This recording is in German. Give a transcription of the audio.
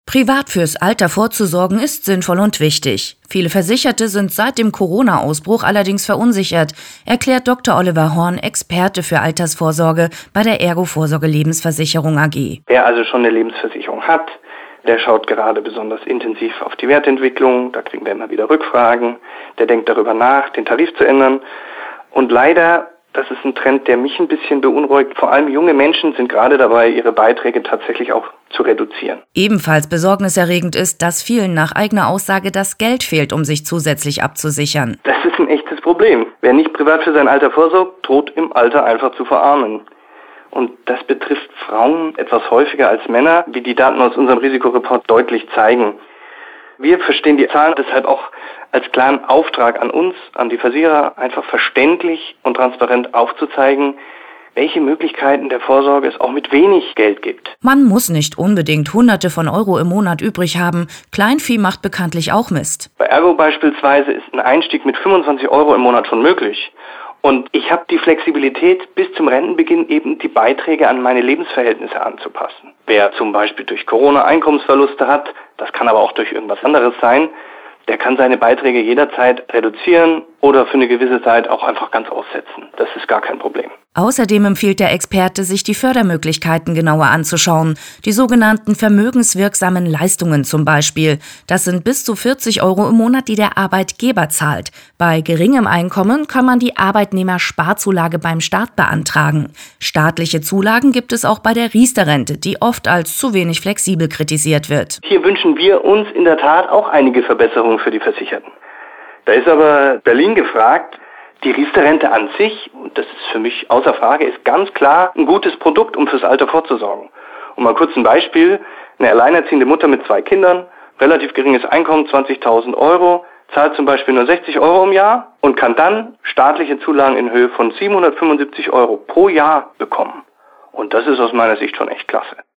Privat fürs Alter vorzusorgen ist sinnvoll und wichtig. Viele Versicherte sind seit dem Corona-Ausbruch allerdings verunsichert, erklärt Dr. Oliver Horn, Experte für Altersvorsorge bei der Ergo Vorsorge Lebensversicherung AG. Wer also schon eine Lebensversicherung hat, der schaut gerade besonders intensiv auf die Wertentwicklung, da kriegen wir immer wieder Rückfragen, der denkt darüber nach, den Tarif zu ändern. Und leider, das ist ein Trend, der mich ein bisschen beunruhigt, vor allem junge Menschen sind gerade dabei, ihre Beiträge tatsächlich auch zu reduzieren. Ebenfalls besorgniserregend ist, dass vielen nach eigener Aussage das Geld fehlt, um sich zusätzlich abzusichern. Das ist ein echtes Problem. Wer nicht privat für sein Alter vorsorgt, droht im Alter einfach zu verarmen. Und das betrifft Frauen etwas häufiger als Männer, wie die Daten aus unserem Risikoreport deutlich zeigen. Wir verstehen die Zahlen deshalb auch als klaren Auftrag an uns, an die Versicherer, einfach verständlich und transparent aufzuzeigen, welche Möglichkeiten der Vorsorge es auch mit wenig Geld gibt. Man muss nicht unbedingt Hunderte von Euro im Monat übrig haben. Kleinvieh macht bekanntlich auch Mist. Bei Ergo beispielsweise ist ein Einstieg mit 25 Euro im Monat schon möglich. Und ich habe die Flexibilität, bis zum Rentenbeginn eben die Beiträge an meine Lebensverhältnisse anzupassen. Wer zum Beispiel durch Corona Einkommensverluste hat, das kann aber auch durch irgendwas anderes sein, der kann seine Beiträge jederzeit reduzieren oder für eine gewisse Zeit auch einfach ganz aussetzen. Das ist gar kein Problem. Außerdem empfiehlt der Experte, sich die Fördermöglichkeiten genauer anzuschauen. Die sogenannten vermögenswirksamen Leistungen zum Beispiel. Das sind bis zu 40 Euro im Monat, die der Arbeitgeber zahlt. Bei geringem Einkommen kann man die Arbeitnehmersparzulage beim Staat beantragen. Staatliche Zulagen gibt es auch bei der Riester-Rente, die oft als zu wenig flexibel kritisiert wird. Hier wünschen wir uns in der Tat auch einige Verbesserungen für die Versicherten. Da ist aber Berlin gefragt. Die Riester-Rente an sich, und das ist für mich außer Frage, ist ganz klar ein gutes Produkt, um fürs Alter vorzusorgen. Und mal kurz ein Beispiel. Eine alleinerziehende Mutter mit 2 Kindern, relativ geringes Einkommen, 20.000 Euro, zahlt zum Beispiel nur 60 Euro im Jahr und kann dann staatliche Zulagen in Höhe von 775 Euro pro Jahr bekommen. Und das ist aus meiner Sicht schon echt klasse.